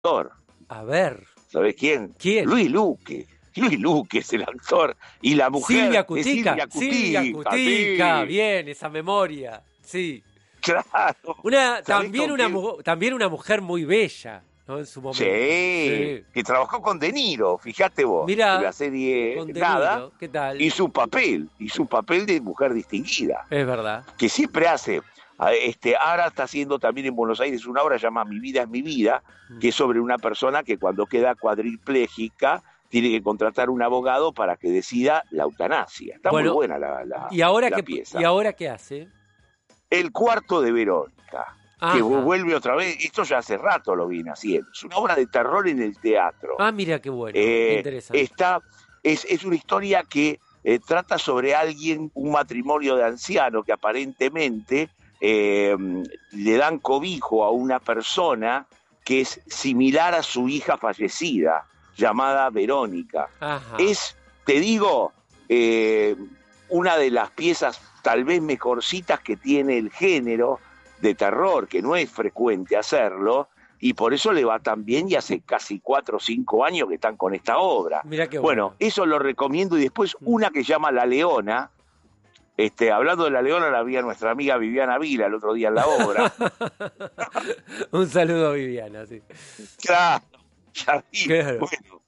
actor. A ver. ¿Sabés quién? ¿Quién? Luis Luque. Luis Luque es el actor. Y la mujer Silvia es Cutica. Silvia Cutica. Sí. Bien, esa memoria. Sí. Claro. También una mujer muy bella, ¿no? En su momento. Sí, que trabajó con De Niro, fíjate vos, Mirá, en la serie con De Nada, Niro, ¿qué tal? y su papel de mujer distinguida, Es verdad. que siempre hace, ahora está haciendo también en Buenos Aires una obra llamada Mi vida es mi vida, que es sobre una persona que cuando queda cuadripléjica tiene que contratar un abogado para que decida la eutanasia. Está muy buena la pieza. ¿Y ahora qué hace? El cuarto de Verónica. Ajá. Que vuelve otra vez, esto ya hace rato lo viene haciendo, es una obra de terror en el teatro. Ah, mira qué bueno, qué interesante. Es una historia que trata sobre un matrimonio de ancianos que aparentemente le dan cobijo a una persona que es similar a su hija fallecida, llamada Verónica. Ajá. Te digo, una de las piezas tal vez mejorcitas que tiene el género de terror, que no es frecuente hacerlo, y por eso le va tan bien, y hace casi 4 o 5 años que están con esta obra. Mirá qué bueno. Eso lo recomiendo, y después una que se llama La Leona. Hablando de La Leona, la vi a nuestra amiga Viviana Vila el otro día en la obra. Un saludo a Viviana, sí. Claro, ya vi. Claro. Bueno,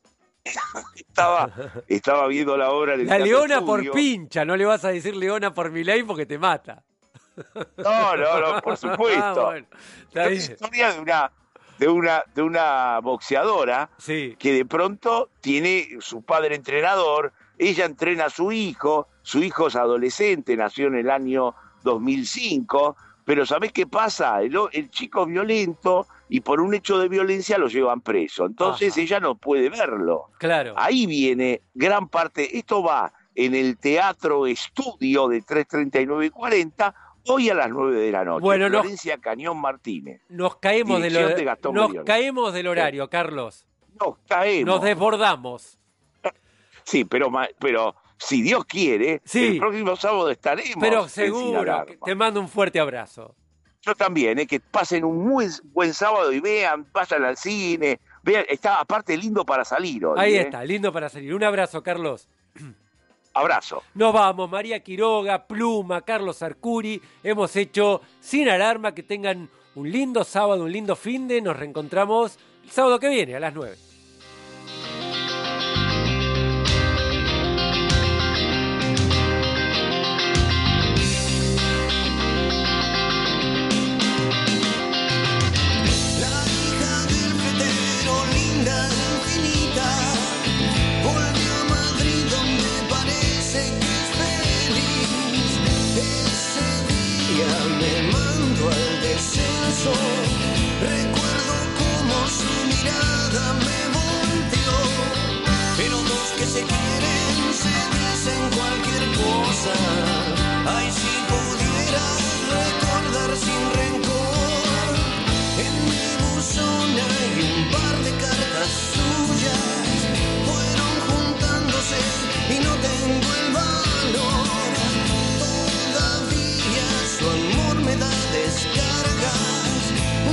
estaba viendo la obra del La Leona Estudio. por pincha, no le vas a decir Leona por Milei porque te mata. No, por supuesto. Bueno, está bien. Es la historia de una boxeadora, sí, que de pronto tiene su padre entrenador, ella entrena a su hijo es adolescente, nació en el año 2005, pero ¿sabés qué pasa? El chico es violento y por un hecho de violencia lo llevan preso, entonces Ajá. ella no puede verlo. Claro. Ahí viene gran parte, esto va en el Teatro Estudio de 3:39 y 40, hoy a las 9 de la noche. Bueno, Florencia Cañón Martínez. Nos caemos del horario, Carlos. Nos caemos. Nos desbordamos. Sí, pero si Dios quiere, sí, el próximo sábado estaremos. Pero seguro, te mando un fuerte abrazo. Yo también, que pasen un muy buen sábado y vayan al cine. Vean, está aparte lindo para salir hoy. Ahí está, lindo para salir. Un abrazo, Carlos. Abrazo. Nos vamos, María Quiroga, Pluma, Carlos Arcuri. Hemos hecho Sin Alarma. Que tengan un lindo sábado, un lindo finde. Nos reencontramos el sábado que viene a las 9. Recuerdo cómo su mirada me volteó, pero dos que se quieren se dicen cualquier cosa. Ay, si pudiera recordar sin rencor, en mi buzón hay un par de cartas suyas, fueron juntándose y no tengo el valor. Todavía su amor me da descargas.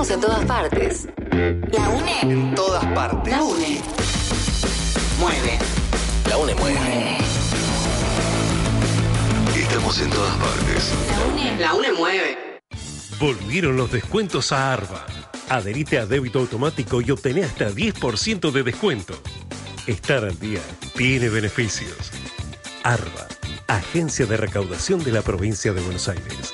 Estamos en todas partes. La UNE. En todas partes. La UNE. Mueve. La UNE mueve. Estamos en todas partes. La UNE mueve. Volvieron los descuentos a Arba. Adherite a débito automático y obtené hasta 10% de descuento. Estar al día tiene beneficios. Arba, Agencia de Recaudación de la Provincia de Buenos Aires.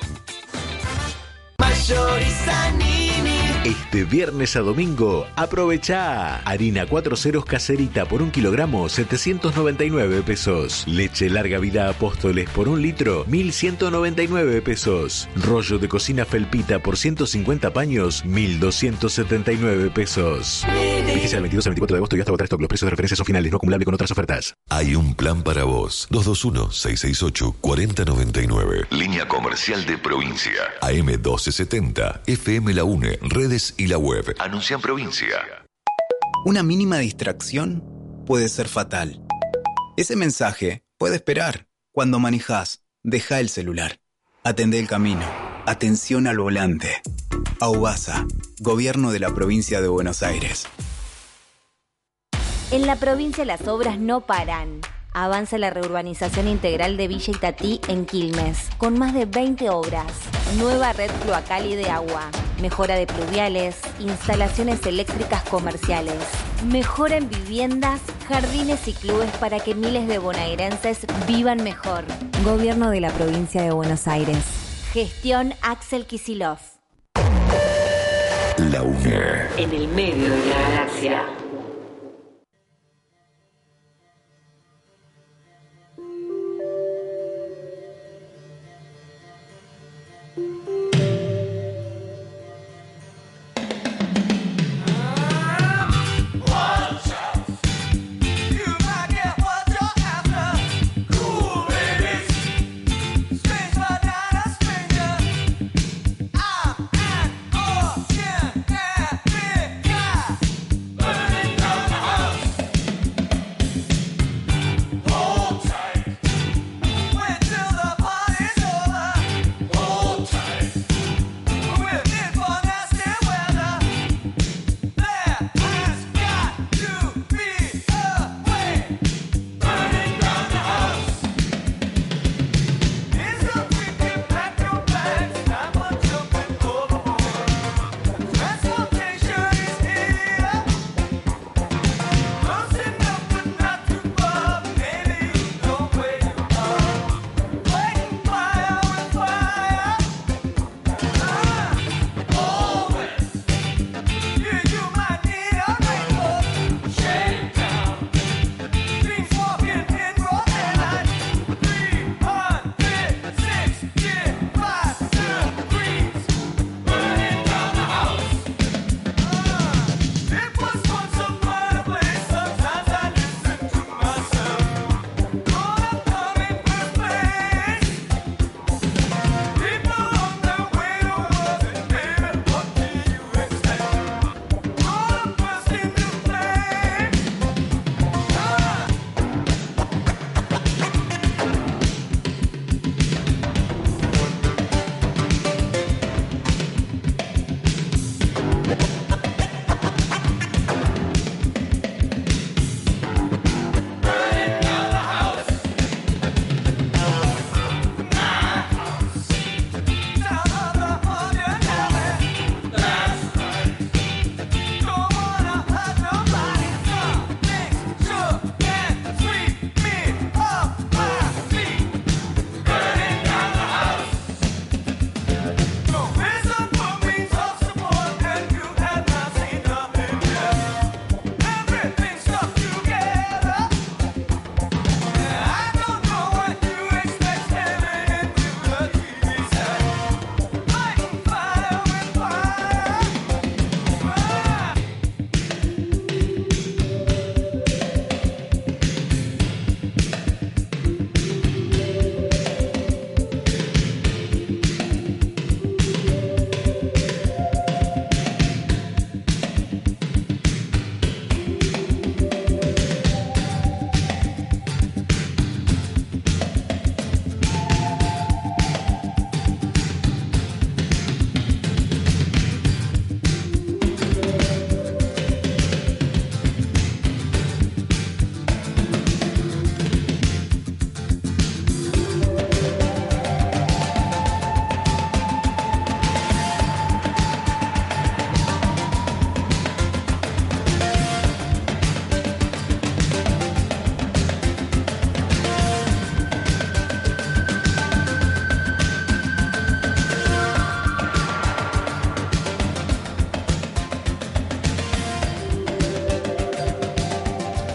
Este viernes a domingo, aprovecha harina 4 ceros caserita por 1 kilogramo, 799 pesos. Leche larga vida Apóstoles por 1 litro, 1.199 pesos. Rollo de cocina Felpita por 150 paños, 1.279 pesos. Fíjese al 22 al 24 de agosto y hasta agotar stock. Los precios de referencia son finales, no acumulable con otras ofertas. Hay un plan para vos. 221-668-4099. Línea comercial de provincia. AM 1270. FM La UNE. Redes y la web. Anuncia en provincia. Una mínima distracción puede ser fatal. Ese mensaje puede esperar. Cuando manejás, deja el celular. Atendé el camino. Atención al volante. AUBASA, Gobierno de la Provincia de Buenos Aires. En la provincia las obras no paran. Avanza la reurbanización integral de Villa Itatí en Quilmes, con más de 20 obras. Nueva red cloacal y de agua, mejora de pluviales, instalaciones eléctricas comerciales, mejora en viviendas, jardines y clubes para que miles de bonaerenses vivan mejor. Gobierno de la Provincia de Buenos Aires. Gestión Axel Kicillof. La UNE. En el medio de la galaxia.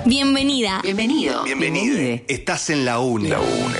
Bienvenida. Bienvenido. Bienvenide. Estás en la UNE. La UNE.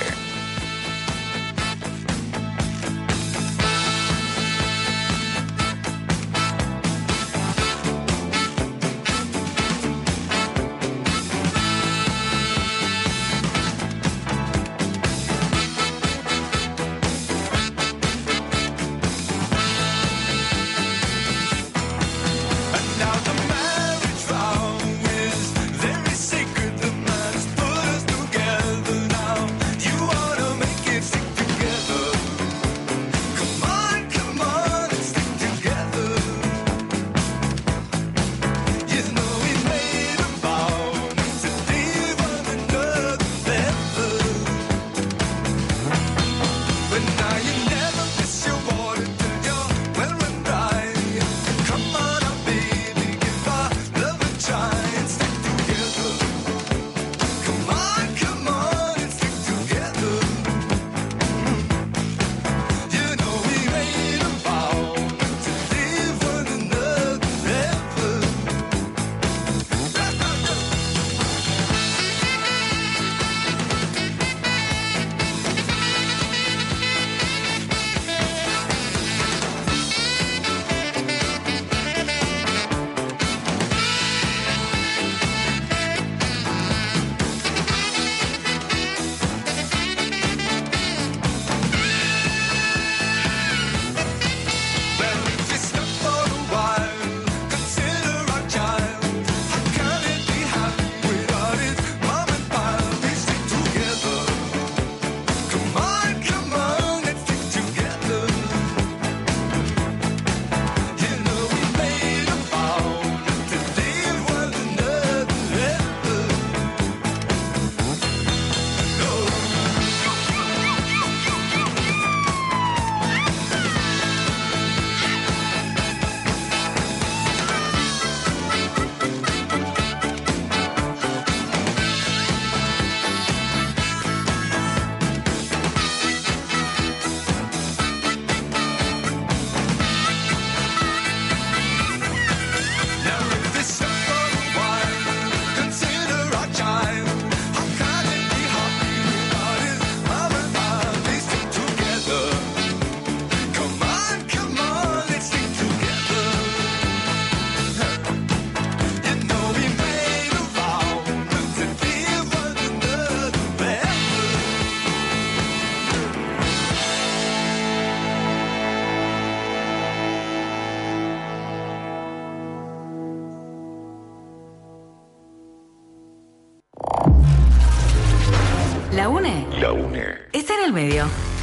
La UNE. La UNE. Está en el medio.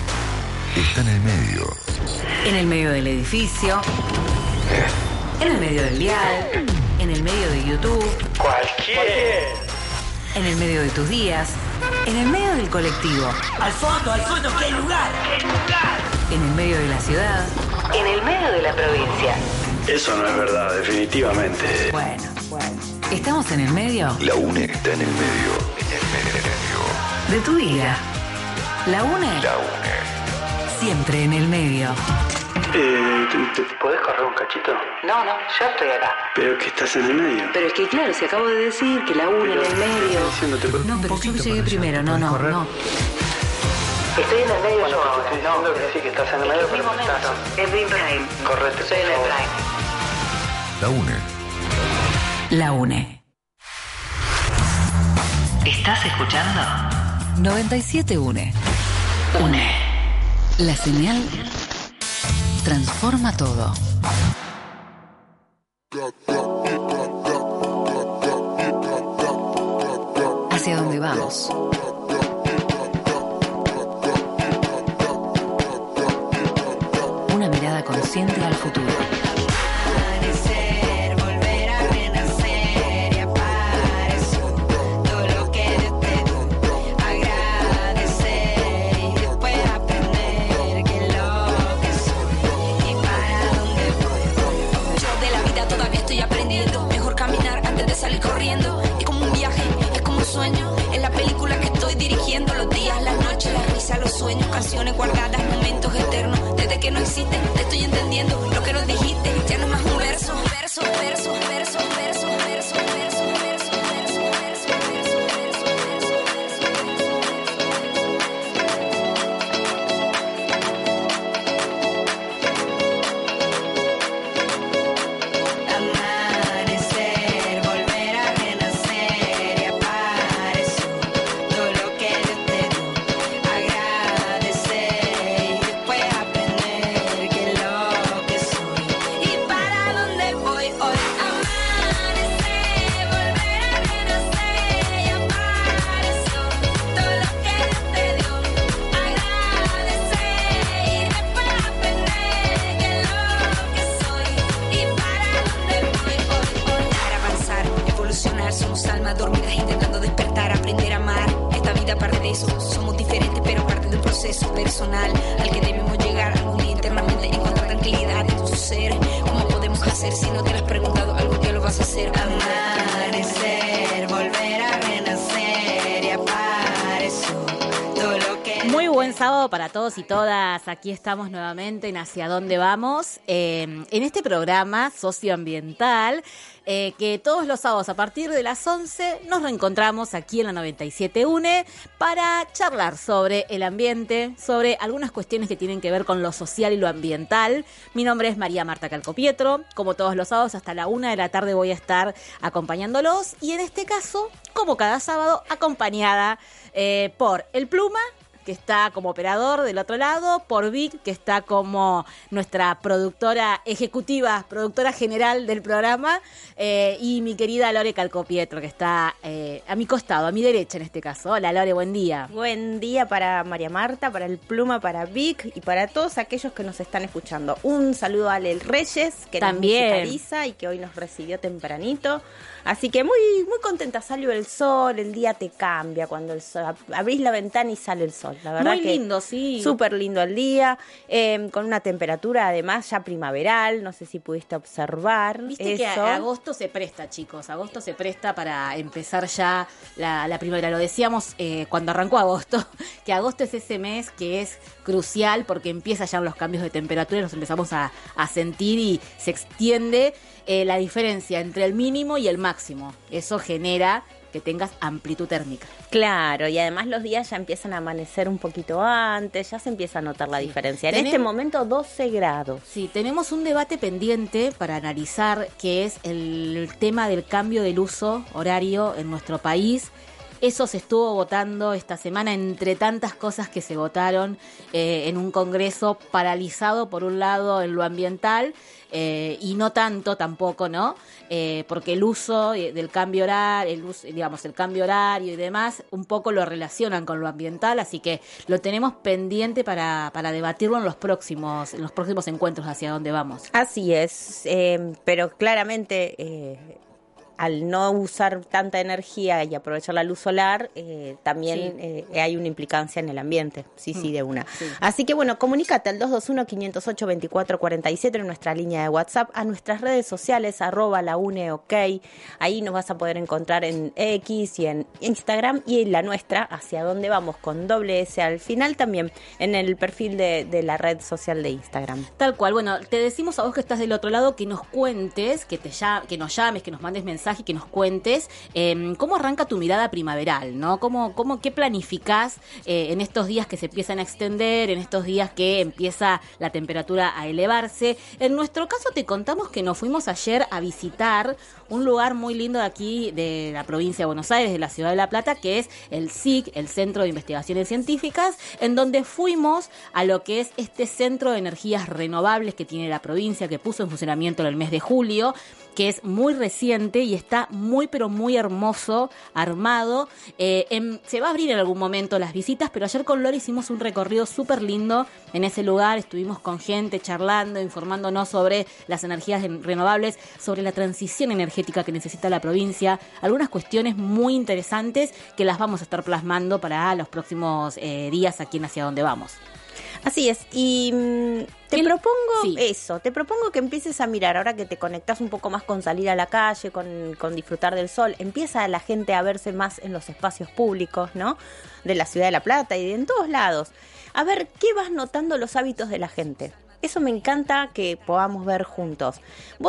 Está en el medio. En el medio del edificio. En el medio del dial. En el medio de YouTube. Cualquier. En el medio de tus días. En el medio del colectivo. Al fondo, ¿qué lugar? ¿Qué lugar? En el medio de la ciudad. En el medio de la provincia. Eso no es verdad, definitivamente. Bueno. ¿Estamos en el medio? La UNE está en el medio. En el medio. De tu vida. La UNE. La UNE. Siempre en el medio. ¿Te podés correr un cachito? No, yo estoy acá. Pero que estás en el medio. Pero es que claro, si acabo de decir que la UNE en el medio. No, pero yo llegué primero, no. Estoy en el medio yo ahora. Estoy diciendo que sí, que estás en el medio, pero no estás. Es Big Prime. Correcto. Soy en el Prime. La UNE. La UNE. ¿Estás escuchando? 97 UNE. UNE. La señal transforma todo. ¿Hacia dónde vamos? Una mirada consciente al futuro. Salir corriendo, es como un viaje, es como un sueño. Es la película que estoy dirigiendo, los días, las noches, las risas, los sueños, canciones guardadas, momentos eternos. Desde que no existe, te estoy entendiendo lo que nos dijiste. Ya no es más un verso, verso, verso, verso, verso, verso, verso, verso, verso, verso, verso. sábado para todos y todas. Aquí estamos nuevamente en Hacia Dónde Vamos, en este programa socioambiental que todos los sábados a partir de las 11 nos reencontramos aquí en la 97.1 para charlar sobre el ambiente, sobre algunas cuestiones que tienen que ver con lo social y lo ambiental. Mi nombre es María Marta Calcopietro. Como todos los sábados hasta la 1 de la tarde voy a estar acompañándolos y en este caso, como cada sábado, acompañada por el Pluma, que está como operador del otro lado, por Vic, que está como nuestra productora ejecutiva, productora general del programa, y mi querida Lore Calcopietro, que está a mi costado, a mi derecha en este caso. Hola Lore, buen día. Buen día para María Marta, para el Pluma, para Vic y para todos aquellos que nos están escuchando. Un saludo a Ale Reyes, que también nos musicaliza y que hoy nos recibió tempranito. Así que muy, muy contenta, salió el sol, el día te cambia cuando el sol, abrís la ventana y sale el sol. La verdad muy que lindo, sí. Súper lindo el día, con una temperatura además ya primaveral, no sé si pudiste observar. Viste eso. Que agosto se presta, chicos, agosto se presta para empezar ya la primavera. Lo decíamos cuando arrancó agosto, que agosto es ese mes que es crucial porque empieza ya los cambios de temperatura y nos empezamos a sentir y se extiende la diferencia entre el mínimo y el máximo. Eso genera que tengas amplitud térmica. Claro, y además los días ya empiezan a amanecer un poquito antes, ya se empieza a notar la diferencia. En este momento 12 grados. Sí, tenemos un debate pendiente para analizar, que es el tema del cambio del uso horario en nuestro país. Eso se estuvo votando esta semana entre tantas cosas que se votaron en un congreso paralizado por un lado en lo ambiental y no tanto tampoco, ¿no? Porque el uso del cambio horario, el cambio horario y demás, un poco lo relacionan con lo ambiental, así que lo tenemos pendiente para debatirlo en los próximos encuentros Hacia Dónde Vamos. Así es, pero claramente al no usar tanta energía y aprovechar la luz solar, también hay una implicancia en el ambiente. Sí, de una. Sí. Así que bueno, comunícate al 221-508-2447 en nuestra línea de WhatsApp, a nuestras redes sociales, @launeok. Ahí nos vas a poder encontrar en X y en Instagram, y en la nuestra, Hacia Dónde Vamos, con doble S al final, también en el perfil de la red social de Instagram. Tal cual. Bueno, te decimos a vos que estás del otro lado que nos cuentes, que nos llames, que nos mandes mensajes y que nos cuentes cómo arranca tu mirada primaveral, ¿no? ¿Qué planificás en estos días que se empiezan a extender, en estos días que empieza la temperatura a elevarse? En nuestro caso te contamos que nos fuimos ayer a visitar un lugar muy lindo de aquí, de la provincia de Buenos Aires, de la ciudad de La Plata, que es el CIC, el Centro de Investigaciones Científicas, en donde fuimos a lo que es este centro de energías renovables que tiene la provincia, que puso en funcionamiento en el mes de julio, que es muy reciente y está muy pero muy hermoso, armado. Se va a abrir en algún momento las visitas, pero ayer con Lore hicimos un recorrido súper lindo en ese lugar, estuvimos con gente charlando, informándonos sobre las energías renovables, sobre la transición energética que necesita la provincia, algunas cuestiones muy interesantes que las vamos a estar plasmando para los próximos días aquí en Hacia Dónde Vamos. Así es, y te propongo que empieces a mirar, ahora que te conectás un poco más con salir a la calle, con disfrutar del sol, empieza la gente a verse más en los espacios públicos, ¿no? De la ciudad de La Plata y de en todos lados. A ver, ¿qué vas notando los hábitos de la gente? Eso me encanta que podamos ver juntos.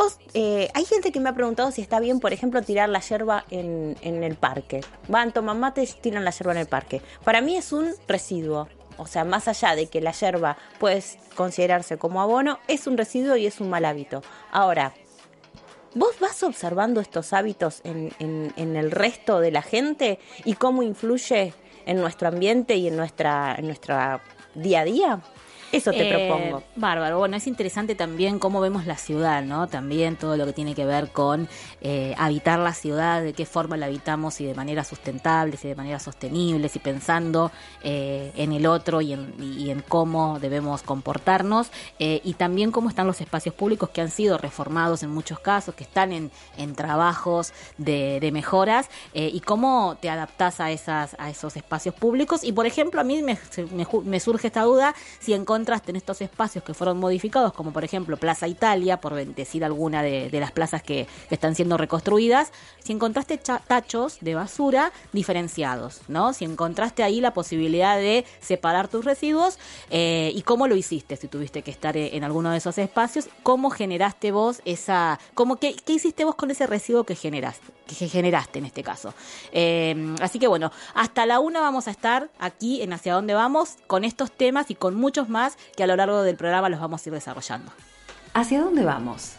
Hay gente que me ha preguntado si está bien, por ejemplo, tirar la yerba en el parque. Van, toman mate, tiran la yerba en el parque. Para mí es un residuo. O sea, más allá de que la yerba puede considerarse como abono, es un residuo y es un mal hábito. Ahora, ¿vos vas observando estos hábitos en el resto de la gente y cómo influye en nuestro ambiente y en nuestra día a día? Eso te propongo. Bárbaro. Bueno, es interesante también cómo vemos la ciudad, ¿no? También todo lo que tiene que ver con habitar la ciudad, de qué forma la habitamos y de manera sustentable y de manera sostenible y pensando en el otro y en cómo debemos comportarnos y también cómo están los espacios públicos que han sido reformados en muchos casos, que están en trabajos de mejoras y cómo te adaptás a esos espacios públicos. Y, por ejemplo, a mí me surge esta duda si en encontraste en estos espacios que fueron modificados, como por ejemplo Plaza Italia, por decir alguna de las plazas que están siendo reconstruidas, si encontraste tachos de basura diferenciados, ¿no? Si encontraste ahí la posibilidad de separar tus residuos, y cómo lo hiciste, si tuviste que estar en alguno de esos espacios, cómo generaste vos ¿qué hiciste vos con ese residuo que generaste en este caso? Así que bueno, hasta la 1 vamos a estar aquí en Hacia Dónde Vamos con estos temas y con muchos más que a lo largo del programa los vamos a ir desarrollando. ¿Hacia dónde vamos?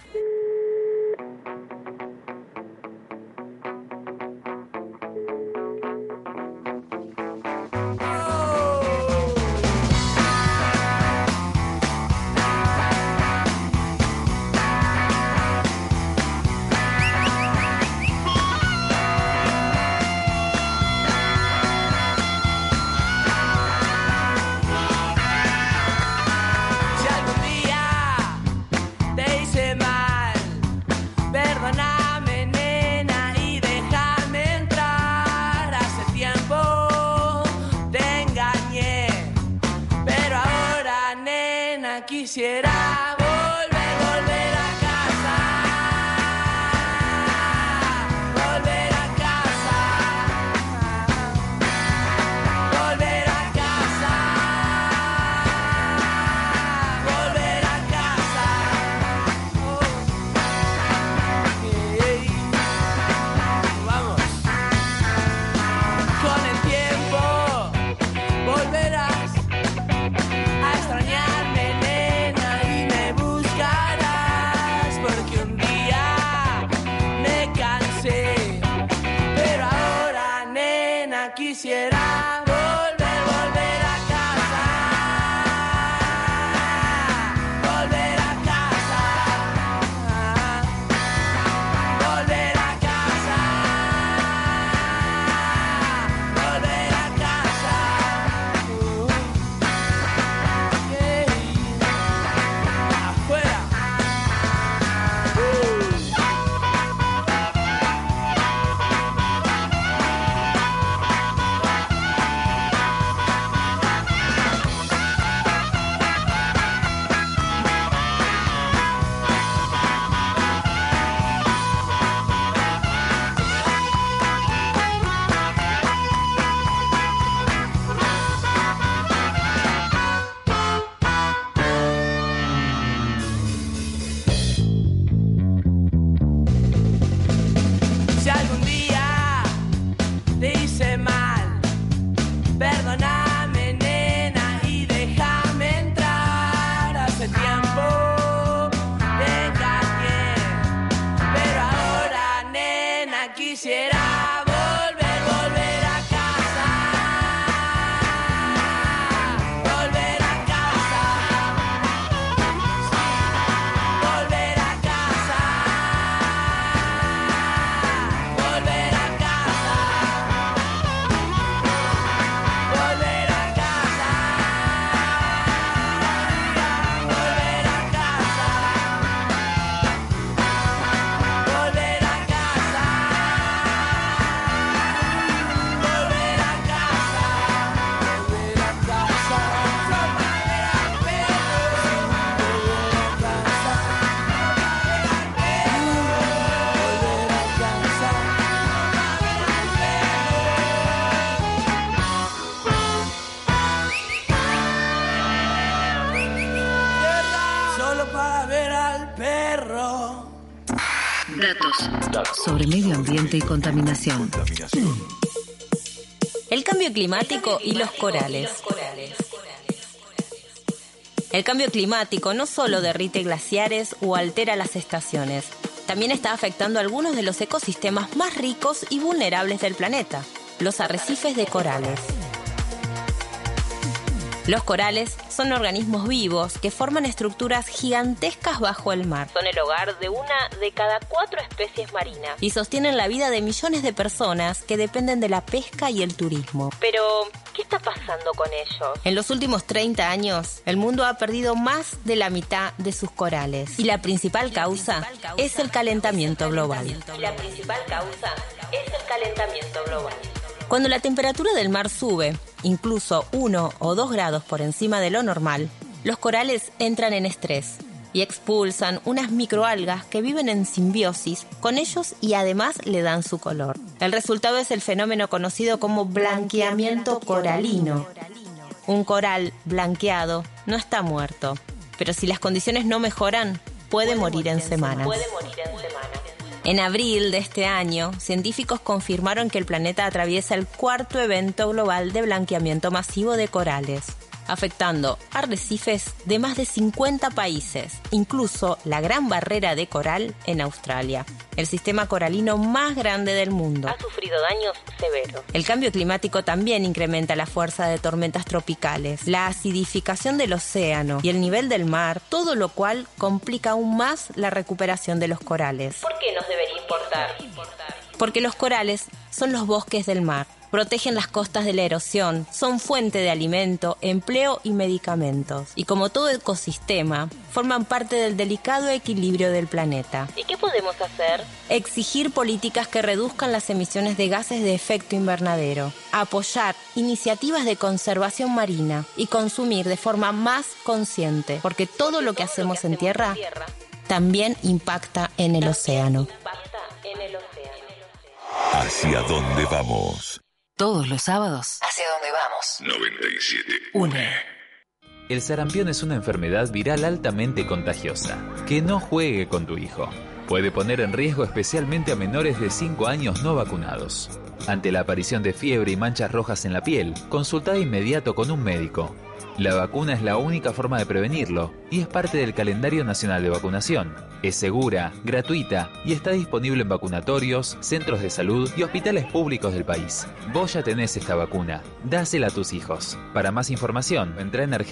Quisiera volver a casa, volver a casa, volver a casa, volver a casa. Vamos. Con el tiempo volverás a extrañarme. Quisiera volver a casa, volver a casa, volver a casa, volver a casa. Afuera. Quisiera volver a casa, volver a casa, volver a casa, volver a casa, volver a casa, volver a casa, volver a casa. Datos sobre medio ambiente y contaminación. El cambio climático y los corales. El cambio climático no solo derrite glaciares o altera las estaciones, también está afectando algunos de los ecosistemas más ricos y vulnerables del planeta, los arrecifes de corales. Los corales son organismos vivos que forman estructuras gigantescas bajo el mar. Son el hogar de 1 de cada 4 especies marinas y sostienen la vida de millones de personas que dependen de la pesca y el turismo. Pero, ¿qué está pasando con ellos? En los últimos 30 años, el mundo ha perdido más de la mitad de sus corales. Y la principal causa es el calentamiento global. Cuando la temperatura del mar sube, incluso 1 o 2 grados por encima de lo normal, los corales entran en estrés y expulsan unas microalgas que viven en simbiosis con ellos y además le dan su color. El resultado es el fenómeno conocido como blanqueamiento coralino. Un coral blanqueado no está muerto, pero si las condiciones no mejoran, puede morir en semanas. En abril de este año, científicos confirmaron que el planeta atraviesa el 4º evento global de blanqueamiento masivo de corales, afectando arrecifes de más de 50 países, incluso la Gran Barrera de Coral en Australia, el sistema coralino más grande del mundo. Ha sufrido daños severos. El cambio climático también incrementa la fuerza de tormentas tropicales, la acidificación del océano y el nivel del mar, todo lo cual complica aún más la recuperación de los corales. ¿Por qué nos debería importar? Porque los corales son los bosques del mar. Protegen las costas de la erosión, son fuente de alimento, empleo y medicamentos. Y como todo ecosistema, forman parte del delicado equilibrio del planeta. ¿Y qué podemos hacer? Exigir políticas que reduzcan las emisiones de gases de efecto invernadero, apoyar iniciativas de conservación marina y consumir de forma más consciente, porque todo lo que hacemos en tierra también impacta en el océano. ¿Hacia dónde vamos? Todos los sábados. ¿Hacia dónde vamos? 97.1. El sarampión es una enfermedad viral altamente contagiosa. Que no juegue con tu hijo. Puede poner en riesgo especialmente a menores de 5 años no vacunados. Ante la aparición de fiebre y manchas rojas en la piel, consulta de inmediato con un médico. La vacuna es la única forma de prevenirlo y es parte del calendario nacional de vacunación. Es segura, gratuita y está disponible en vacunatorios, centros de salud y hospitales públicos del país. Vos ya tenés esta vacuna. Dásela a tus hijos. Para más información, entra en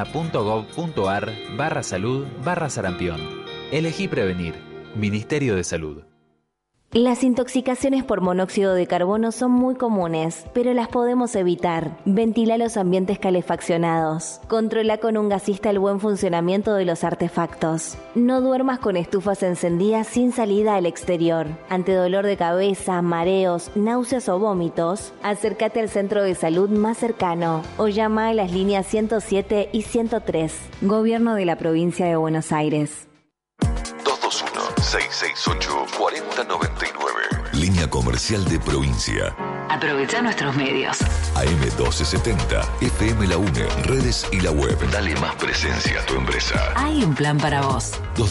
argentina.gov.ar/salud/sarampión. Elegí prevenir. Ministerio de Salud. Las intoxicaciones por monóxido de carbono son muy comunes, pero las podemos evitar. Ventila los ambientes calefaccionados. Controla con un gasista el buen funcionamiento de los artefactos. No duermas con estufas encendidas sin salida al exterior. Ante dolor de cabeza, mareos, náuseas o vómitos, acércate al centro de salud más cercano o llama a las líneas 107 y 103. Gobierno de la Provincia de Buenos Aires. 221-668-4099. Línea comercial de provincia. Aprovecha nuestros medios. AM1270, FM La UNE, redes y la web. Dale más presencia a tu empresa. Hay un plan para vos.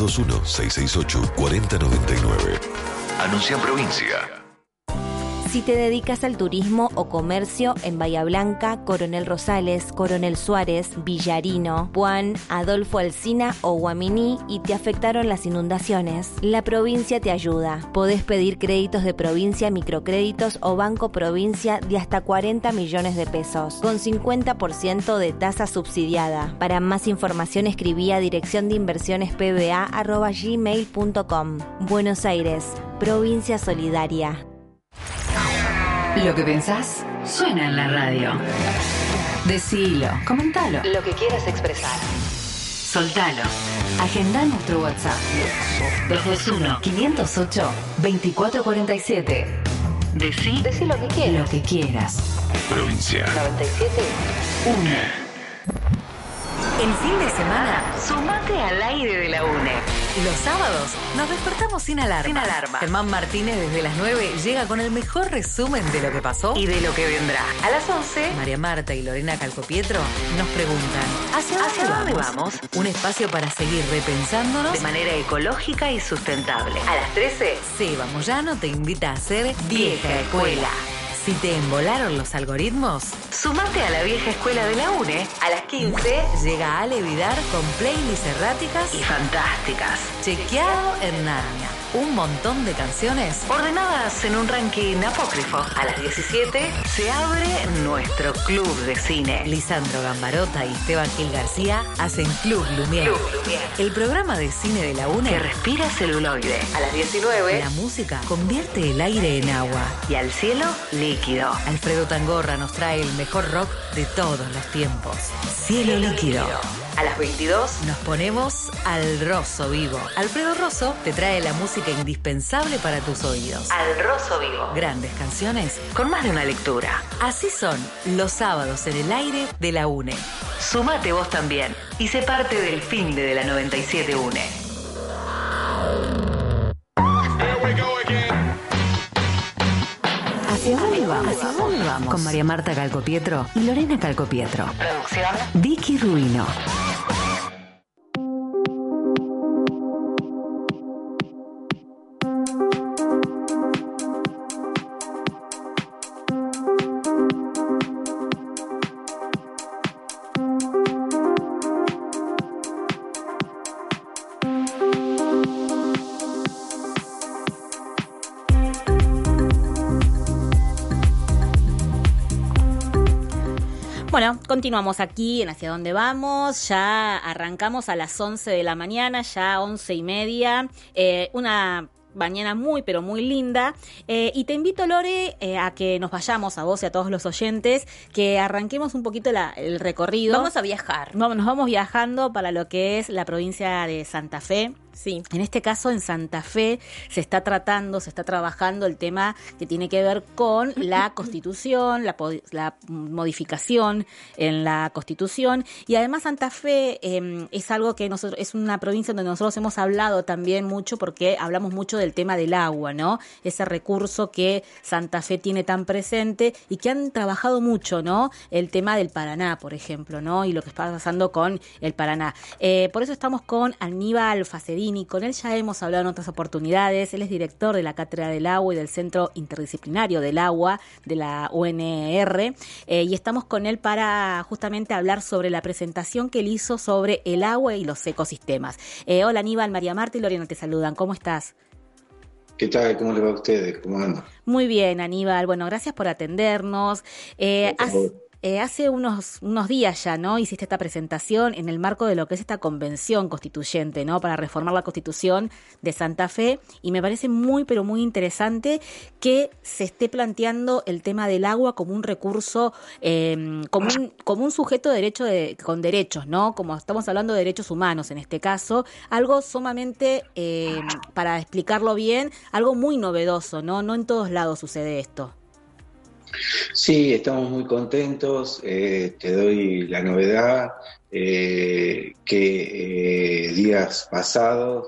221-668-4099. Anuncia en provincia. Si te dedicas al turismo o comercio en Bahía Blanca, Coronel Rosales, Coronel Suárez, Villarino, Puan, Adolfo Alsina o Guaminí y te afectaron las inundaciones, la provincia te ayuda. Podés pedir créditos de provincia, microcréditos o Banco Provincia de hasta 40 millones de pesos, con 50% de tasa subsidiada. Para más información escribí a direcciondeinversionespba@gmail.com. Buenos Aires, Provincia Solidaria. Lo que pensás suena en la radio. Decilo, comentalo. Lo que quieras expresar. Soltalo. Agendá nuestro WhatsApp. 221-508-2447. Decí lo que quieras. Lo que quieras. Provincia 97.1. El fin de semana, sumate al aire de la UNE. Los sábados nos despertamos sin alarma. Germán Martínez desde las 9 llega con el mejor resumen de lo que pasó y de lo que vendrá. A las 11, María Marta y Lorena Calcopietro nos preguntan ¿Hacia dónde vamos? Un espacio para seguir repensándonos de manera ecológica y sustentable. A las 13, Seba Moyano te invita a hacer Vieja Escuela. Si te embolaron los algoritmos, sumate a la vieja escuela de la UNE. A las 15 llega Ale Vidar con playlists erráticas y fantásticas. Chequeado en Narnia. Un montón de canciones ordenadas en un ranking apócrifo. A las 17 se abre nuestro club de cine. Lisandro Gambarota y Esteban Gil García hacen Club Lumière. El programa de cine de la UNE que respira celuloide. A las 19 la música convierte el aire en agua y al cielo líquido. Alfredo Tangorra nos trae el mejor rock de todos los tiempos. Cielo líquido. A las 22 nos ponemos al Rosso vivo. Alfredo Rosso te trae la música música indispensable para tus oídos. Al Rosso Vivo. Grandes canciones con más de una lectura. Así son los sábados en el aire de la UNE. Sumate vos también y sé parte del finde de la 97 UNE. ¿Hacia dónde vamos? ¿Hacia dónde vamos? Con María Marta Calcopietro y Lorena Calcopietro. Producción Vicky Ruino. Bueno, continuamos aquí en Hacia Dónde Vamos. Ya arrancamos a las 11 de la mañana, ya 11:30. Una mañana muy, pero muy linda. Y te invito, Lore, a que nos vayamos, a vos y a todos los oyentes, que arranquemos un poquito el recorrido. Vamos a viajar. Nos vamos viajando para lo que es la provincia de Santa Fe. Sí. En este caso, en Santa Fe, se está trabajando el tema que tiene que ver con la Constitución, la modificación en la Constitución. Y además Santa Fe es algo que es una provincia donde nosotros hemos hablado también mucho, porque hablamos mucho del tema del agua, ¿no? Ese recurso que Santa Fe tiene tan presente y que han trabajado mucho, ¿no? El tema del Paraná, por ejemplo, ¿no? Y lo que está pasando con el Paraná. Por eso estamos con Aníbal Facedini. Con él ya hemos hablado en otras oportunidades. Él es director de la Cátedra del Agua y del Centro Interdisciplinario del Agua de la UNR, y estamos con él para justamente hablar sobre la presentación que él hizo sobre el agua y los ecosistemas. Hola Aníbal, María Marta y Lorena te saludan. ¿Cómo estás? ¿Qué tal? ¿Cómo les va a ustedes? ¿Cómo andan? Muy bien, Aníbal. Bueno, gracias por atendernos. Hace unos días ya, ¿no? Hiciste esta presentación en el marco de lo que es esta convención constituyente, ¿no? Para reformar la Constitución de Santa Fe, y me parece muy, pero muy interesante que se esté planteando el tema del agua como un recurso, como un sujeto de derecho con derechos, ¿no? Como estamos hablando de derechos humanos en este caso, algo sumamente, para explicarlo bien, algo muy novedoso, ¿no? No en todos lados sucede esto. Sí, estamos muy contentos. Te doy la novedad que días pasados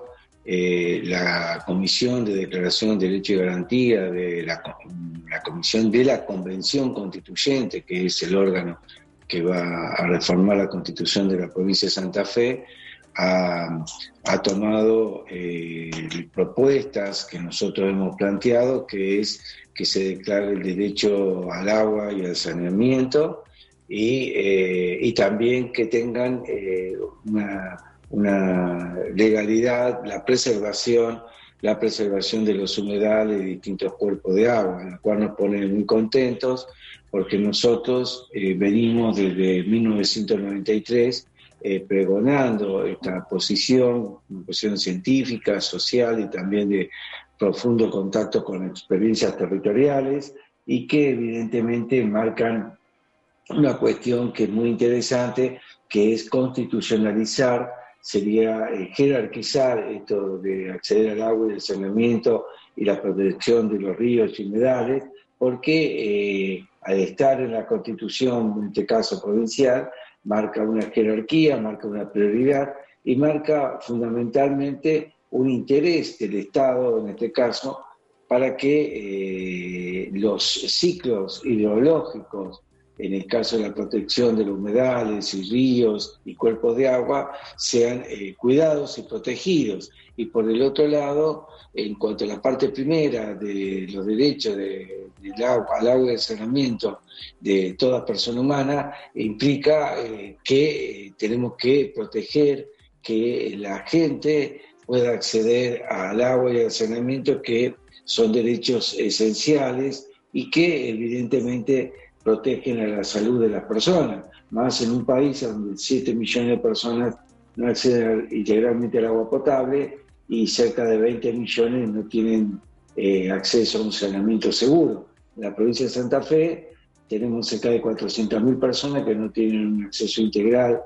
la Comisión de Declaración de Derecho y Garantía de la Comisión de la Convención Constituyente, que es el órgano que va a reformar la Constitución de la provincia de Santa Fe, ha tomado propuestas que nosotros hemos planteado, que es que se declare el derecho al agua y al saneamiento, y también que tengan una legalidad, la preservación de los humedales y distintos cuerpos de agua, en la cual nos pone muy contentos, porque nosotros venimos desde 1993 pregonando esta posición, una posición científica, social y también de profundo contacto con experiencias territoriales, y que evidentemente marcan una cuestión que es muy interesante, que es constitucionalizar, sería jerarquizar esto de acceder al agua y el saneamiento y la protección de los ríos y humedales, porque al estar en la Constitución, en este caso provincial, marca una jerarquía, marca una prioridad y marca fundamentalmente un interés del Estado, en este caso, para que los ciclos hidrológicos, en el caso de la protección de los humedales y ríos y cuerpos de agua, sean cuidados y protegidos. Y por el otro lado, en cuanto a la parte primera de los derechos al agua y al saneamiento de toda persona humana, implica que tenemos que proteger que la gente pueda acceder al agua y al saneamiento, que son derechos esenciales y que evidentemente protegen a la salud de las personas, más en un país donde 7 millones de personas no acceden integralmente al agua potable y cerca de 20 millones no tienen acceso a un saneamiento seguro. En la provincia de Santa Fe tenemos cerca de 400.000 personas que no tienen un acceso integral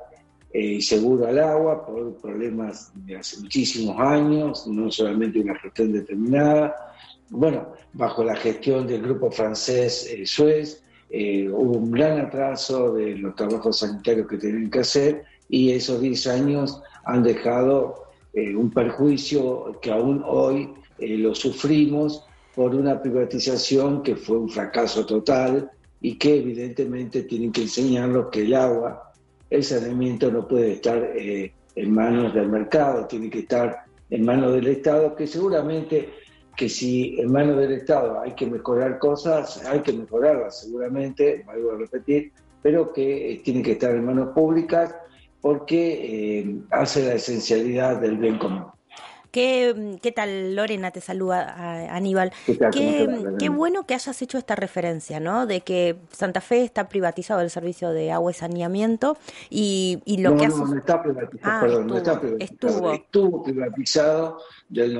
y seguro al agua por problemas de hace muchísimos años, no solamente una gestión determinada. Bueno, bajo la gestión del grupo francés Suez, hubo un gran atraso de los trabajos sanitarios que tenían que hacer, y esos 10 años han dejado un perjuicio que aún hoy lo sufrimos por una privatización que fue un fracaso total, y que evidentemente tienen que enseñarnos que el agua, el saneamiento no puede estar en manos del mercado, tiene que estar en manos del Estado, que seguramente que si en manos del Estado hay que mejorar cosas, hay que mejorarlas seguramente, vuelvo a repetir, pero que tiene que estar en manos públicas porque hace la esencialidad del bien común. ¿Qué tal, Lorena? Te saluda Aníbal. Qué bueno que hayas hecho esta referencia, ¿no? De que Santa Fe está privatizado el servicio de agua y saneamiento, y lo que hace... No está privatizado, no está privatizado. Estuvo privatizado del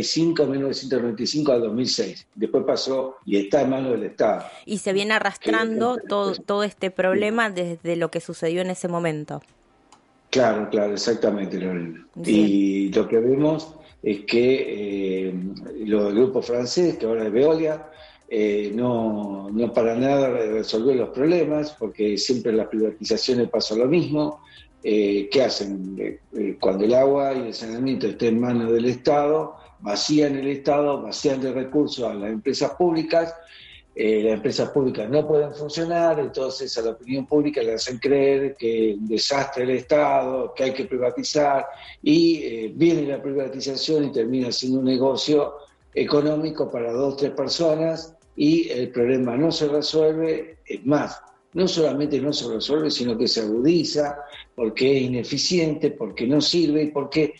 1995 al 2006. Después pasó y está en manos del Estado. Y se viene arrastrando todo este problema desde lo que sucedió en ese momento. Claro, exactamente, Lorena. Y lo que vemos es que los grupos franceses, que ahora es Veolia, no para nada resolvió los problemas, porque siempre en las privatizaciones pasa lo mismo. ¿Qué hacen? Cuando el agua y el saneamiento estén en manos del Estado, vacían el Estado, vacían de recursos a las empresas públicas. Las empresas públicas no pueden funcionar, entonces a la opinión pública le hacen creer que es un desastre el Estado, que hay que privatizar, y viene la privatización y termina siendo un negocio económico para 2 o 3 personas, y el problema no se resuelve. Es más, no solamente no se resuelve, sino que se agudiza porque es ineficiente, porque no sirve y porque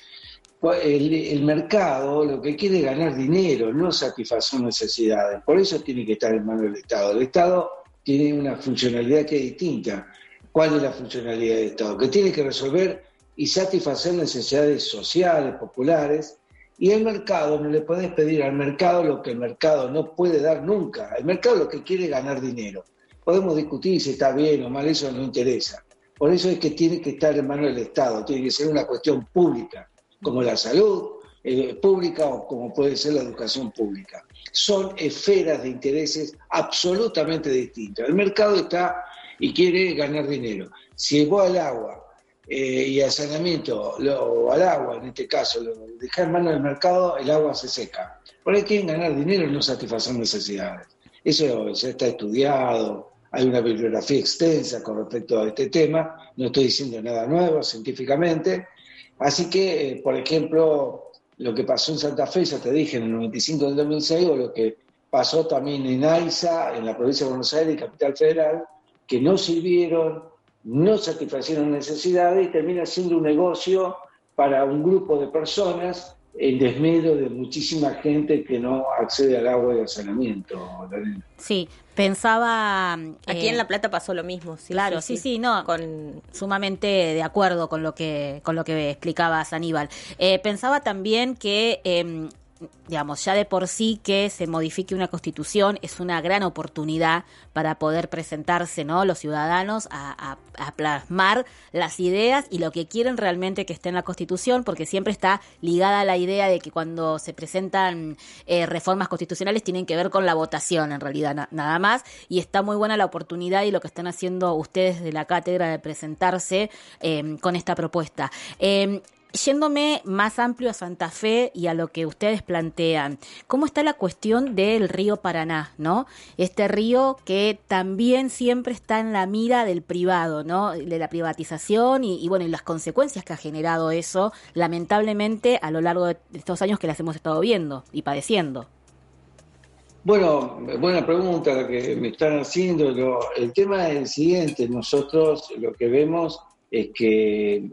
el mercado lo que quiere es ganar dinero, no satisfacer necesidades. Por eso tiene que estar en manos del Estado. El Estado tiene una funcionalidad que es distinta. ¿Cuál es la funcionalidad del Estado? Que tiene que resolver y satisfacer necesidades sociales, populares, y el mercado, no le podés pedir al mercado lo que el mercado no puede dar nunca. El mercado lo que quiere es ganar dinero. Podemos discutir si está bien o mal, eso no interesa. Por eso es que tiene que estar en manos del Estado, tiene que ser una cuestión pública, como la salud pública o como puede ser la educación pública. Son esferas de intereses absolutamente distintas. El mercado está y quiere ganar dinero. Si vos al agua y al saneamiento, o al agua en este caso, lo dejás en manos del mercado, el agua se seca. Por ahí quieren ganar dinero y no satisfacer necesidades. Eso ya está estudiado, hay una bibliografía extensa con respecto a este tema, no estoy diciendo nada nuevo científicamente. Así que, por ejemplo, lo que pasó en Santa Fe, ya te dije, en el 95 del 2006, o lo que pasó también en AISA, en la provincia de Buenos Aires y Capital Federal, que no sirvieron, no satisfacieron necesidades y termina siendo un negocio para un grupo de personas en desmedro de muchísima gente que no accede al agua y al saneamiento. Sí, pensaba... Aquí en La Plata pasó lo mismo. Sí, claro, sí, no, sumamente de acuerdo con lo que explicabas, Aníbal. Pensaba también que... digamos, ya de por sí que se modifique una constitución es una gran oportunidad para poder presentarse, ¿no?, los ciudadanos a plasmar las ideas y lo que quieren realmente que esté en la constitución, porque siempre está ligada a la idea de que cuando se presentan reformas constitucionales tienen que ver con la votación, en realidad, nada más, y está muy buena la oportunidad y lo que están haciendo ustedes de la cátedra de presentarse con esta propuesta. Yéndome más amplio a Santa Fe y a lo que ustedes plantean, ¿cómo está la cuestión del río Paraná, ¿no? Este río que también siempre está en la mira del privado, ¿no?, de la privatización y bueno, y las consecuencias que ha generado eso, lamentablemente, a lo largo de estos años que las hemos estado viendo y padeciendo. Bueno, buena pregunta la que me están haciendo. El tema es el siguiente, nosotros lo que vemos es que,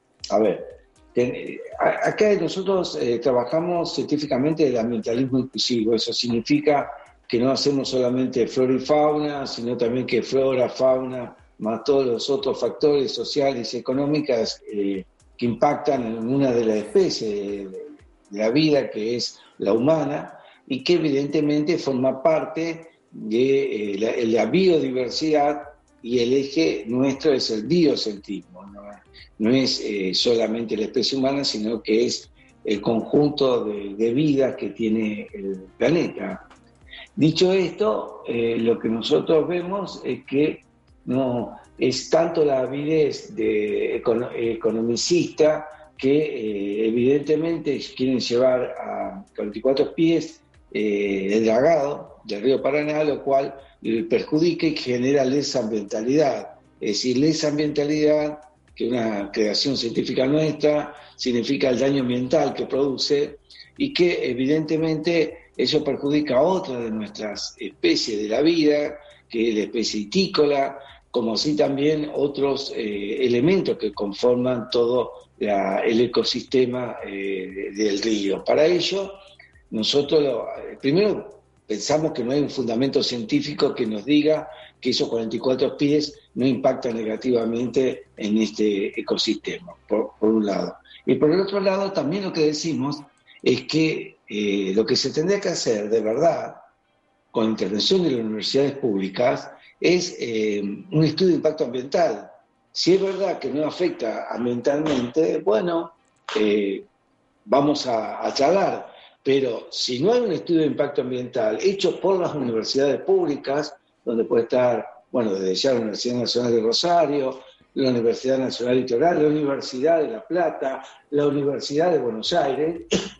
acá nosotros trabajamos científicamente el ambientalismo inclusivo. Eso significa que no hacemos solamente flora y fauna, sino también que flora, fauna, más todos los otros factores sociales y económicos que impactan en una de las especies de la vida, que es la humana, y que evidentemente forma parte de la biodiversidad y el eje nuestro es el biocentrismo, no es solamente la especie humana, sino que es el conjunto de vidas que tiene el planeta. Dicho esto, lo que nosotros vemos es que no es tanto la avidez de economicista que evidentemente quieren llevar a 44 pies el dragado del río Paraná, lo cual perjudica y genera lesa ambientalidad. Es decir, lesa ambientalidad, que una creación científica nuestra, significa el daño ambiental que produce y que evidentemente eso perjudica a otra de nuestras especies de la vida, que es la especie itícola, como así también otros elementos que conforman todo el ecosistema del río. Para ello, nosotros primero pensamos que no hay un fundamento científico que nos diga que esos 44 pies no impactan negativamente en este ecosistema, por un lado. Y por el otro lado, también lo que decimos es que lo que se tendría que hacer de verdad, con intervención de las universidades públicas, es un estudio de impacto ambiental. Si es verdad que no afecta ambientalmente, bueno, vamos a charlar. Pero si no hay un estudio de impacto ambiental hecho por las universidades públicas, donde puede estar, bueno, desde ya la Universidad Nacional de Rosario, la Universidad Nacional Litoral, la Universidad de La Plata, la Universidad de Buenos Aires,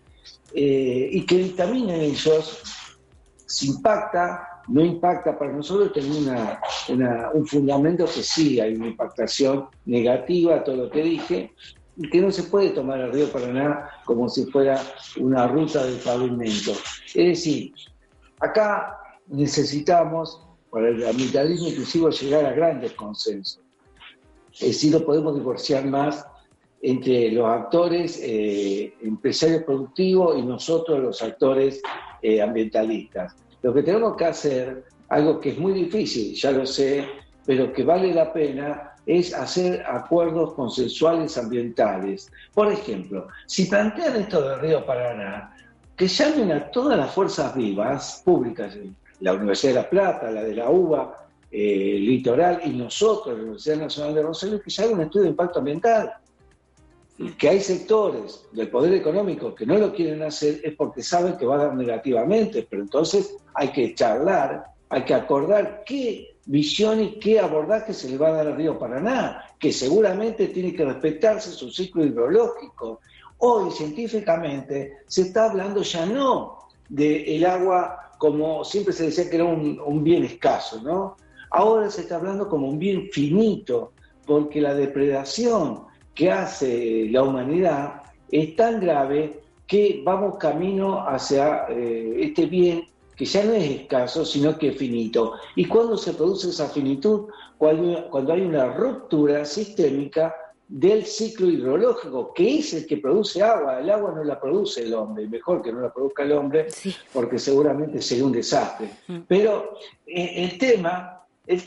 y que dictaminen ellos si impacta, no impacta. Para nosotros tenemos un fundamento que sí hay una impactación negativa a todo lo que dije, y que no se puede tomar el río Paraná como si fuera una ruta de pavimento. Es decir, acá necesitamos, para el ambientalismo inclusivo, llegar a grandes consensos. Es decir, no podemos divorciar más entre los actores empresarios productivos y nosotros los actores ambientalistas. Lo que tenemos que hacer, algo que es muy difícil, ya lo sé, pero que vale la pena, es hacer acuerdos consensuales ambientales. Por ejemplo, si plantean esto del río Paraná, que llamen a todas las fuerzas vivas públicas, la Universidad de La Plata, la de la UBA, Litoral y nosotros, la Universidad Nacional de Rosario, que se haga un estudio de impacto ambiental. Que hay sectores del poder económico que no lo quieren hacer es porque saben que va a dar negativamente, pero entonces hay que charlar, hay que acordar qué visión y qué abordaje se le va a dar al río Paraná, que seguramente tiene que respetarse su ciclo hidrológico. Hoy, científicamente, se está hablando ya no del agua como siempre se decía que era un bien escaso, ¿no? Ahora se está hablando como un bien finito, porque la depredación que hace la humanidad es tan grave que vamos camino hacia este bien que ya no es escaso, sino que es finito. ¿Y cuándo se produce esa finitud? Cuando hay una ruptura sistémica del ciclo hidrológico, que es el que produce agua. El agua no la produce el hombre, mejor que no la produzca el hombre, sí, porque seguramente sería un desastre. Pero el tema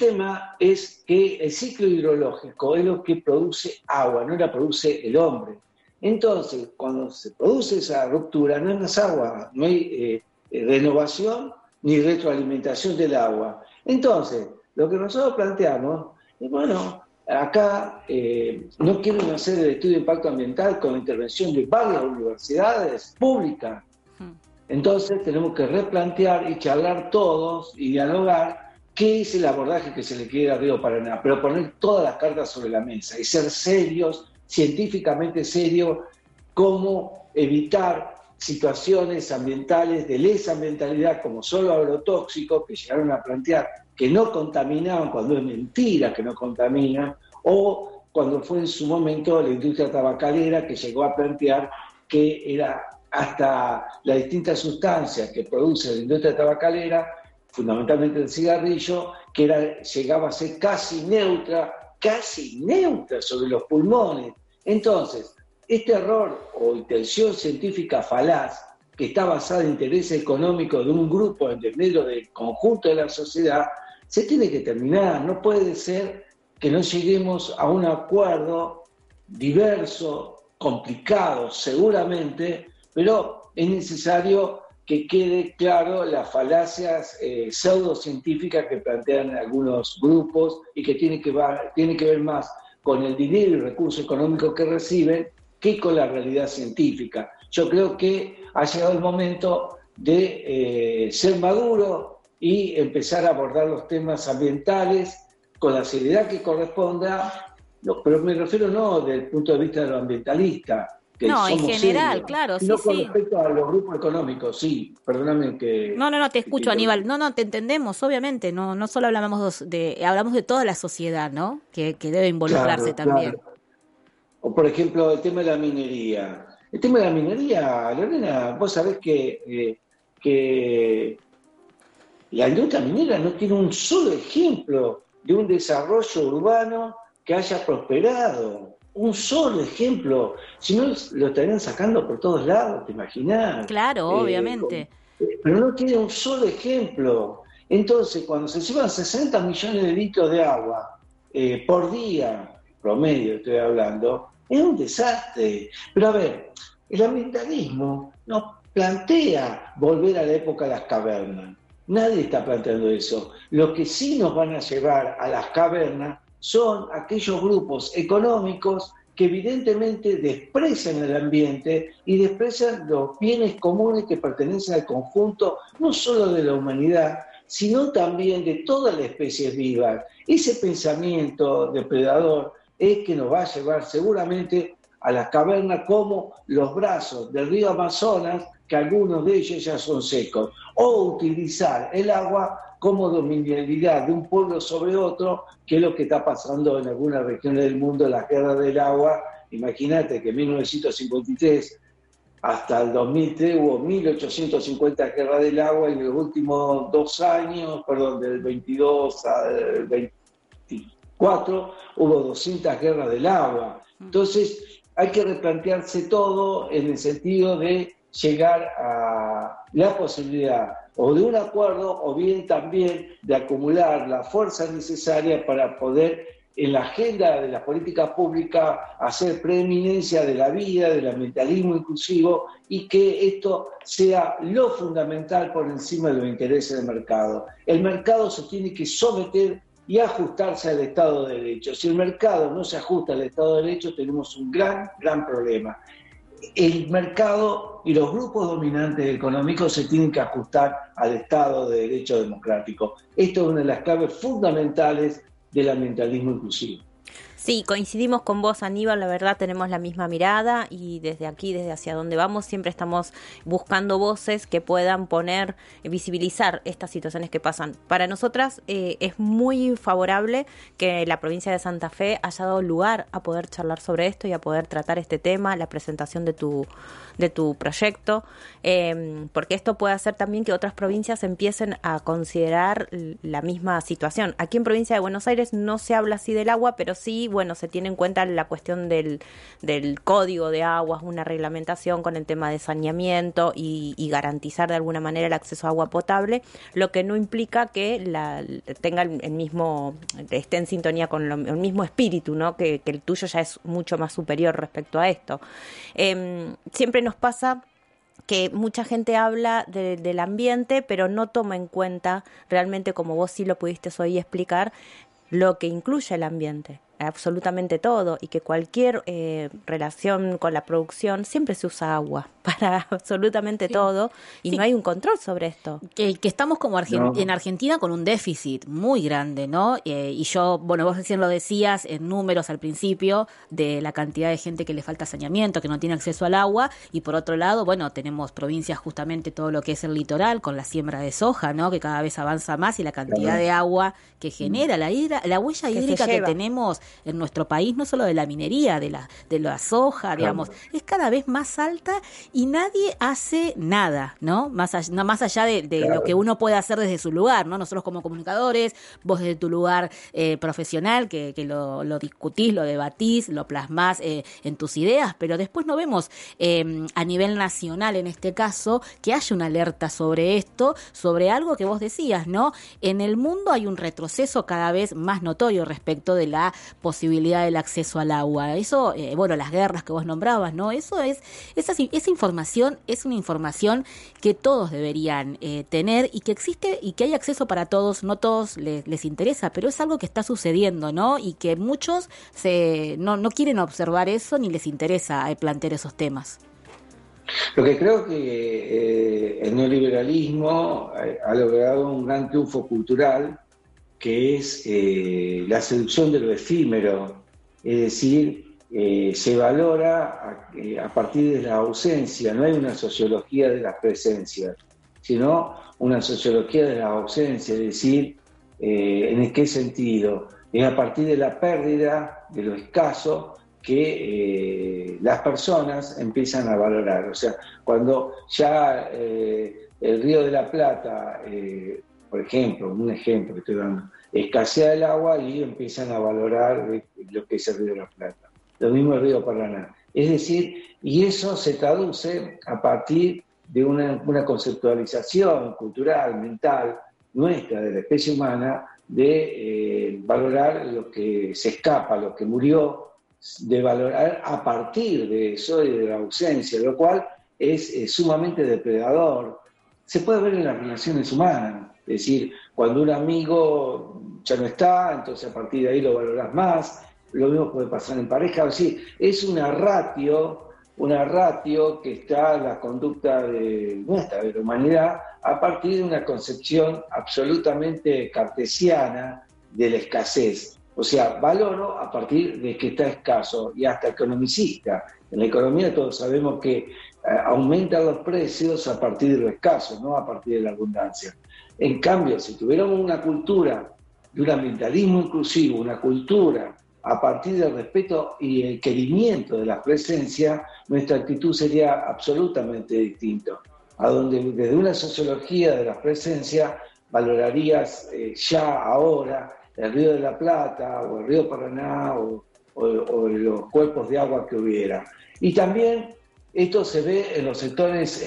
es que el ciclo hidrológico es lo que produce agua, no la produce el hombre. Entonces, cuando se produce esa ruptura, no hay más agua, no hay renovación ni retroalimentación del agua. Entonces, lo que nosotros planteamos es, bueno, acá no quieren hacer el estudio de impacto ambiental con la intervención de varias universidades públicas. Entonces, tenemos que replantear y charlar todos y dialogar qué es el abordaje que se le quiere al río Paraná, pero poner todas las cartas sobre la mesa y ser serios, científicamente serios, cómo evitar situaciones ambientales de lesa ambientalidad, como son los agrotóxicos, que llegaron a plantear que no contaminaban cuando es mentira que no contaminan, o cuando fue en su momento la industria tabacalera, que llegó a plantear que era hasta las distintas sustancias que produce la industria tabacalera, fundamentalmente el cigarrillo, que llegaba a ser casi neutra sobre los pulmones. Entonces, este error o intención científica falaz, que está basada en intereses económicos de un grupo en desmedro del conjunto de la sociedad, se tiene que terminar. No puede ser que no lleguemos a un acuerdo diverso, complicado seguramente, pero es necesario que quede claro las falacias pseudocientíficas que plantean algunos grupos y que tiene que ver más con el dinero y recursos económicos que reciben que con la realidad científica. Yo creo que ha llegado el momento de ser maduro y empezar a abordar los temas ambientales con la seriedad que corresponda, pero me refiero no desde el punto de vista de lo ambientalista, que no, somos en general, serios, claro, sino sí, con sí. respecto a los grupos económicos, sí, perdóname que... No, te escucho, Aníbal. No, te entendemos, obviamente. No solo hablamos de toda la sociedad, ¿no? Que debe involucrarse también. Claro. O por ejemplo, el tema de la minería. El tema de la minería, Lorena, vos sabés que la industria minera no tiene un solo ejemplo de un desarrollo urbano que haya prosperado. Un solo ejemplo. Si no, lo estarían sacando por todos lados, ¿te imaginás? Claro, obviamente. Pero no tiene un solo ejemplo. Entonces, cuando se llevan 60 millones de litros de agua por día, promedio estoy hablando, es un desastre. Pero a ver, el ambientalismo nos plantea volver a la época de las cavernas. Nadie está planteando eso. Lo que sí nos van a llevar a las cavernas son aquellos grupos económicos que evidentemente desprecian el ambiente y desprecian los bienes comunes que pertenecen al conjunto, no solo de la humanidad, sino también de todas las especies vivas. Ese pensamiento depredador es que nos va a llevar seguramente a las cavernas como los brazos del río Amazonas, que algunos de ellos ya son secos, o utilizar el agua como dominabilidad de un pueblo sobre otro, que es lo que está pasando en algunas regiones del mundo, las guerras del agua. Imagínate que en 1953 hasta el 2003 hubo 1.850 guerras del agua y en los últimos 2 años, del 22 al 24, hubo 200 guerras del agua. Entonces hay que replantearse todo en el sentido de llegar a la posibilidad o de un acuerdo o bien también de acumular la fuerza necesaria para poder en la agenda de las políticas públicas hacer preeminencia de la vida, del ambientalismo inclusivo y que esto sea lo fundamental por encima de los intereses del mercado. El mercado se tiene que someter y ajustarse al Estado de Derecho. Si el mercado no se ajusta al Estado de Derecho tenemos un gran problema. El mercado y los grupos dominantes económicos se tienen que ajustar al Estado de Derecho democrático. Esto es una de las claves fundamentales del ambientalismo inclusivo. Sí, coincidimos con vos, Aníbal, la verdad tenemos la misma mirada y desde aquí, desde hacia donde vamos, siempre estamos buscando voces que puedan visibilizar estas situaciones que pasan. Para nosotras es muy favorable que la provincia de Santa Fe haya dado lugar a poder charlar sobre esto y a poder tratar este tema, la presentación de tu proyecto, porque esto puede hacer también que otras provincias empiecen a considerar la misma situación. Aquí en provincia de Buenos Aires no se habla así del agua, pero sí, bueno, se tiene en cuenta la cuestión del código de aguas, una reglamentación con el tema de saneamiento y garantizar de alguna manera el acceso a agua potable, lo que no implica que tenga esté en sintonía con el mismo espíritu, ¿no? Que el tuyo ya es mucho más superior respecto a esto. Siempre nos pasa que mucha gente habla del ambiente, pero no toma en cuenta realmente, como vos sí lo pudiste hoy explicar, lo que incluye el ambiente, absolutamente todo, y que cualquier relación con la producción siempre se usa agua para absolutamente todo y no hay un control sobre esto. Que estamos como en Argentina con un déficit muy grande, ¿no? Y vos recién lo decías en números al principio de la cantidad de gente que le falta saneamiento, que no tiene acceso al agua, y por otro lado, bueno, tenemos provincias justamente todo lo que es el litoral con la siembra de soja, ¿no? Que cada vez avanza más y la cantidad de agua que genera, la huella hídrica que tenemos en nuestro país, no solo de la minería, de la soja, digamos, es cada vez más alta y nadie hace nada, ¿no? Más allá de lo que uno puede hacer desde su lugar, ¿no? Nosotros como comunicadores, vos desde tu lugar profesional, que lo discutís, lo debatís, lo plasmás en tus ideas, pero después no vemos a nivel nacional, en este caso, que haya una alerta sobre esto, sobre algo que vos decías, ¿no? En el mundo hay un retroceso cada vez más notorio respecto de la posibilidad del acceso al agua. Eso, bueno, las guerras que vos nombrabas, ¿no? Eso esa información es una información que todos deberían tener y que existe y que hay acceso para todos. No todos les interesa, pero es algo que está sucediendo, ¿no? Y que muchos no quieren observar eso ni les interesa plantear esos temas. Lo que creo que el neoliberalismo ha logrado un gran triunfo cultural, que es la seducción de lo efímero, es decir, se valora a partir de la ausencia. No hay una sociología de las presencias, sino una sociología de la ausencia, es decir, ¿en qué sentido? Es a partir de la pérdida, de lo escaso, que las personas empiezan a valorar. O sea, cuando ya el Río de la Plata, por ejemplo, un ejemplo que estoy dando, escasea el agua y empiezan a valorar lo que es el Río de la Plata. Lo mismo el Río Paraná. Es decir, y eso se traduce a partir de una conceptualización cultural, mental, nuestra, de la especie humana, de valorar lo que se escapa, lo que murió, de valorar a partir de eso y de la ausencia, lo cual es sumamente depredador. Se puede ver en las relaciones humanas, es decir, cuando un amigo ya no está, entonces a partir de ahí lo valoras más. Lo mismo puede pasar en pareja. Es decir, es una ratio que está en la conducta de nuestra, de la humanidad, a partir de una concepción absolutamente cartesiana de la escasez. O sea, valoro a partir de que está escaso, y hasta economicista. En la economía todos sabemos que aumentan los precios a partir de lo escaso, no a partir de la abundancia. En cambio, si tuviéramos una cultura de un ambientalismo inclusivo, una cultura a partir del respeto y el querimiento de la presencia, nuestra actitud sería absolutamente distinta. A donde desde una sociología de la presencia valorarías ya ahora el Río de la Plata o el Río Paraná o los cuerpos de agua que hubiera. Y también esto se ve en los sectores,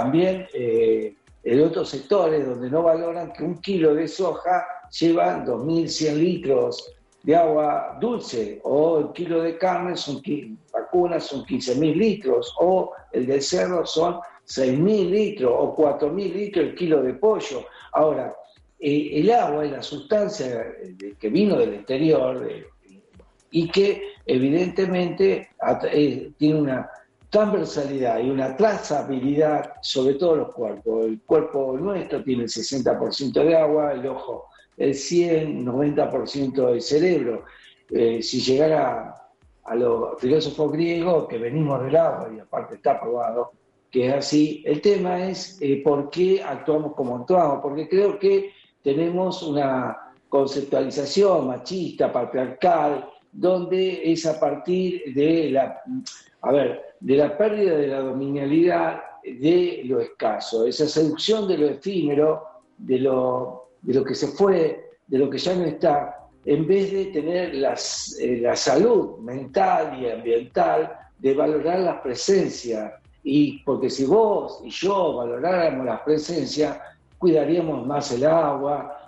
en otros sectores donde no valoran que un kilo de soja lleva 2.100 litros de agua dulce, o el kilo de carne vacunas son 15.000 litros, o el del cerdo son 6.000 litros o 4.000 litros el kilo de pollo. Ahora, el agua es la sustancia que vino del exterior y que evidentemente tiene una transversalidad y una trazabilidad sobre todos los cuerpos. El cuerpo nuestro tiene el 60% de agua, el ojo el 100, 90% del cerebro. Si llegara a los filósofos griegos, que venimos del agua, y aparte está probado que es así, el tema es por qué actuamos como actuamos, porque creo que tenemos una conceptualización machista, patriarcal, donde es a partir de la pérdida de la dominalidad de lo escaso, esa seducción de lo efímero, de lo que se fue, de lo que ya no está, en vez de tener la salud mental y ambiental de valorar la presencia. Y porque si vos y yo valoráramos la presencia, cuidaríamos más el agua,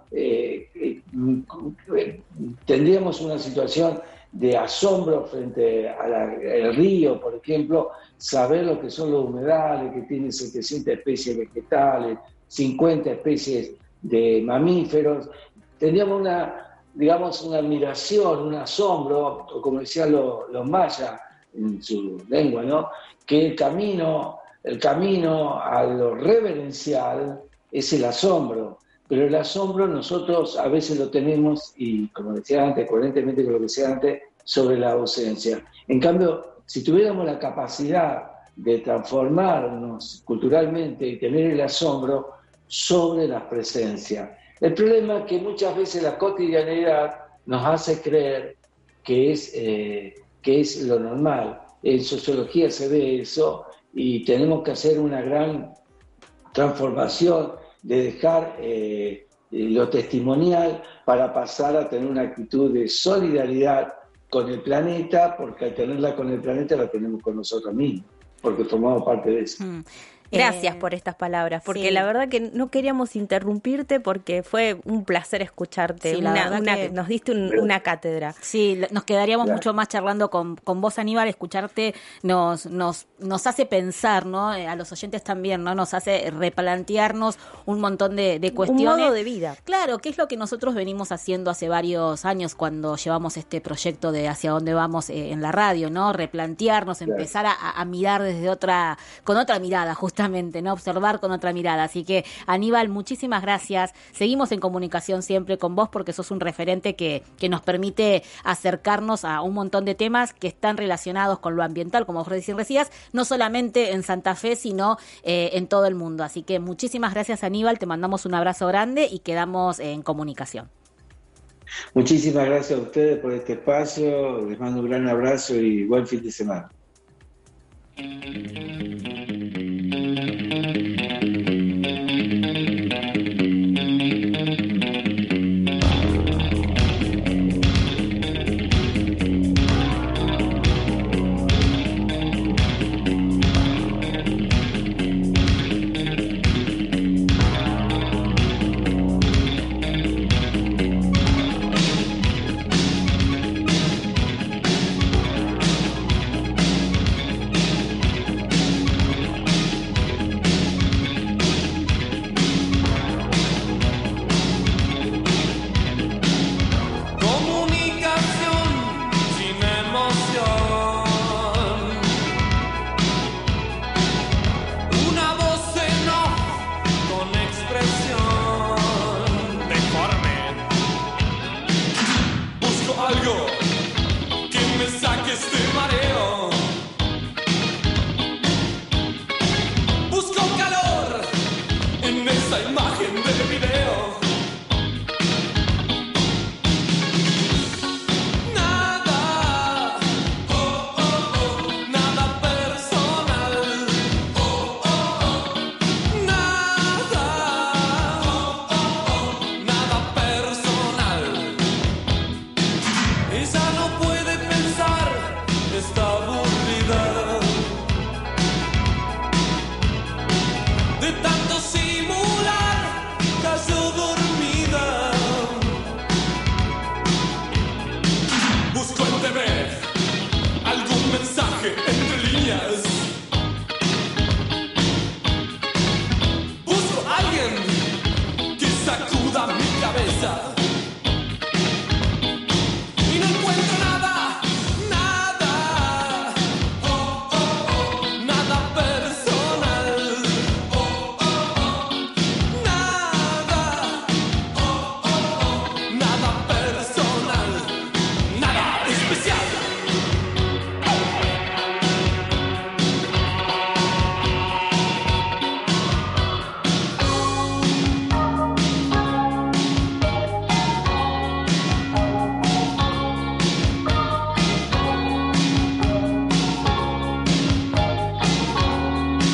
tendríamos una situación de asombro frente al río, por ejemplo, saber lo que son los humedales, que tienen 700 especies vegetales, 50 especies de mamíferos. Tendríamos una admiración, un asombro, o como decían los mayas en su lengua, ¿no? Que el camino a lo reverencial es el asombro, pero el asombro nosotros a veces lo tenemos, y como decía antes, coherentemente con lo que decía antes, sobre la ausencia. En cambio, si tuviéramos la capacidad de transformarnos culturalmente y tener el asombro sobre la presencia. El problema es que muchas veces la cotidianidad nos hace creer que es lo normal. En sociología se ve eso y tenemos que hacer una gran transformación de dejar lo testimonial para pasar a tener una actitud de solidaridad con el planeta, porque al tenerla con el planeta la tenemos con nosotros mismos, porque formamos parte de eso. Gracias por estas palabras, porque la verdad que no queríamos interrumpirte porque fue un placer escucharte. Sí, Nos diste una cátedra. Sí, nos quedaríamos mucho más charlando con vos, Aníbal. Escucharte nos hace pensar, ¿no? A los oyentes también, ¿no? Nos hace replantearnos un montón de cuestiones. Un modo de vida. Claro, que es lo que nosotros venimos haciendo hace varios años cuando llevamos este proyecto de Hacia Dónde Vamos en la radio, ¿no? Replantearnos, empezar a mirar con otra mirada, justamente, ¿no? Observar con otra mirada. Así que, Aníbal, muchísimas gracias. Seguimos en comunicación siempre con vos porque sos un referente que nos permite acercarnos a un montón de temas que están relacionados con lo ambiental, como vos recién decías, no solamente en Santa Fe, sino en todo el mundo. Así que muchísimas gracias, Aníbal. Te mandamos un abrazo grande y quedamos en comunicación. Muchísimas gracias a ustedes por este espacio. Les mando un gran abrazo y buen fin de semana.